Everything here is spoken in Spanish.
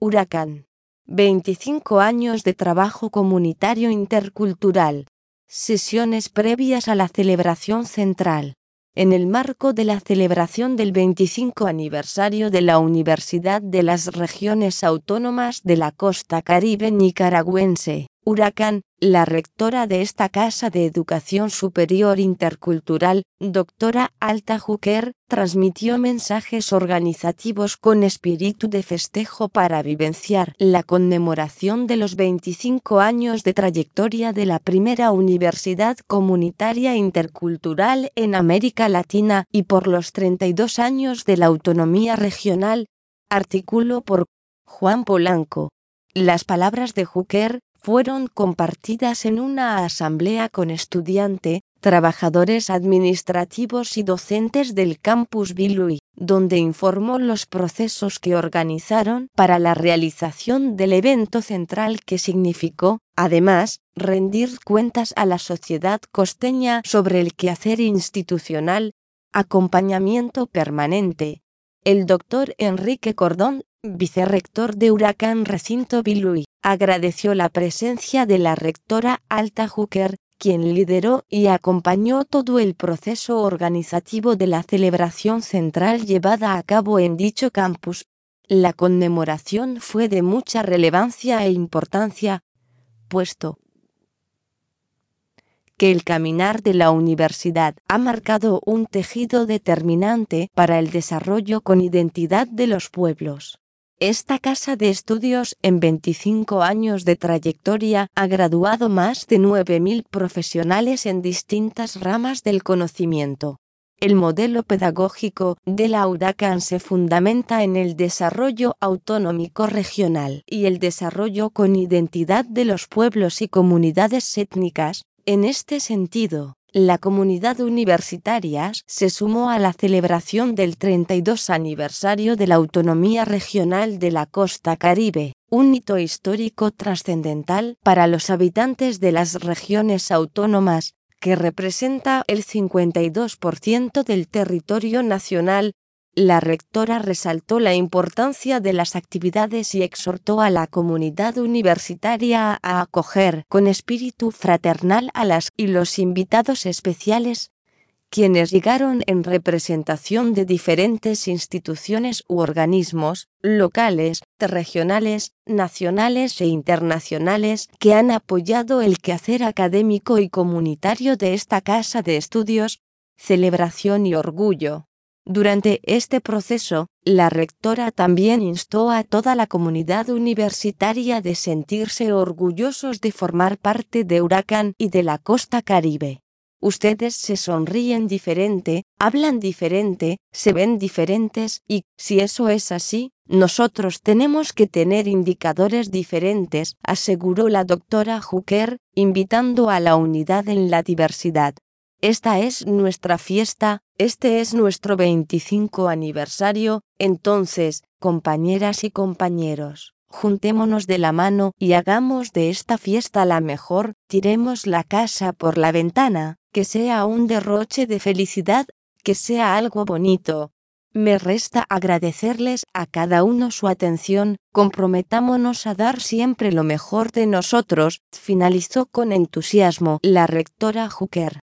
Huracán. 25 años de trabajo comunitario intercultural. Sesiones previas a la celebración central. En el marco de la celebración del 25 aniversario de la Universidad de las Regiones Autónomas de la Costa Caribe nicaragüense, Huracán, la rectora de esta Casa de Educación Superior Intercultural, doctora Alta Juker, transmitió mensajes organizativos con espíritu de festejo para vivenciar la conmemoración de los 25 años de trayectoria de la primera universidad comunitaria intercultural en América Latina y por los 32 años de la autonomía regional. Artículo por Juan Polanco. Las palabras de Juker fueron compartidas en una asamblea con estudiantes, trabajadores administrativos y docentes del campus Bilui, donde informó los procesos que organizaron para la realización del evento central que significó, además, rendir cuentas a la sociedad costeña sobre el quehacer institucional, acompañamiento permanente. El doctor Enrique Cordón, vicerrector de Huracán Recinto Bilui, agradeció la presencia de la rectora Alta Juker, quien lideró y acompañó todo el proceso organizativo de la celebración central llevada a cabo en dicho campus. La conmemoración fue de mucha relevancia e importancia, puesto que el caminar de la universidad ha marcado un tejido determinante para el desarrollo con identidad de los pueblos. Esta casa de estudios, en 25 años de trayectoria, ha graduado más de 9.000 profesionales en distintas ramas del conocimiento. El modelo pedagógico de la Huracán se fundamenta en el desarrollo autonómico regional y el desarrollo con identidad de los pueblos y comunidades étnicas. En este sentido, la comunidad universitaria se sumó a la celebración del 32 aniversario de la autonomía regional de la Costa Caribe, un hito histórico trascendental para los habitantes de las regiones autónomas, que representa el 52% del territorio nacional. La rectora resaltó la importancia de las actividades y exhortó a la comunidad universitaria a acoger con espíritu fraternal a las y los invitados especiales, quienes llegaron en representación de diferentes instituciones u organismos, locales, regionales, nacionales e internacionales, que han apoyado el quehacer académico y comunitario de esta casa de estudios. Celebración y orgullo. Durante este proceso, la rectora también instó a toda la comunidad universitaria de sentirse orgullosos de formar parte de Huracán y de la Costa Caribe. Ustedes se sonríen diferente, hablan diferente, se ven diferentes y, si eso es así, nosotros tenemos que tener indicadores diferentes, aseguró la doctora Juker, invitando a la unidad en la diversidad. Esta es nuestra fiesta, este es nuestro 25 aniversario, entonces, compañeras y compañeros, juntémonos de la mano y hagamos de esta fiesta la mejor, tiremos la casa por la ventana, que sea un derroche de felicidad, que sea algo bonito. Me resta agradecerles a cada uno su atención, comprometámonos a dar siempre lo mejor de nosotros, finalizó con entusiasmo la rectora Juker.